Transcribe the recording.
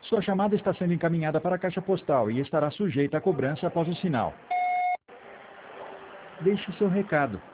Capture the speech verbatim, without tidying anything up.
Sua chamada está sendo encaminhada para a caixa postal e estará sujeita a cobrança após o sinal. Deixe seu recado.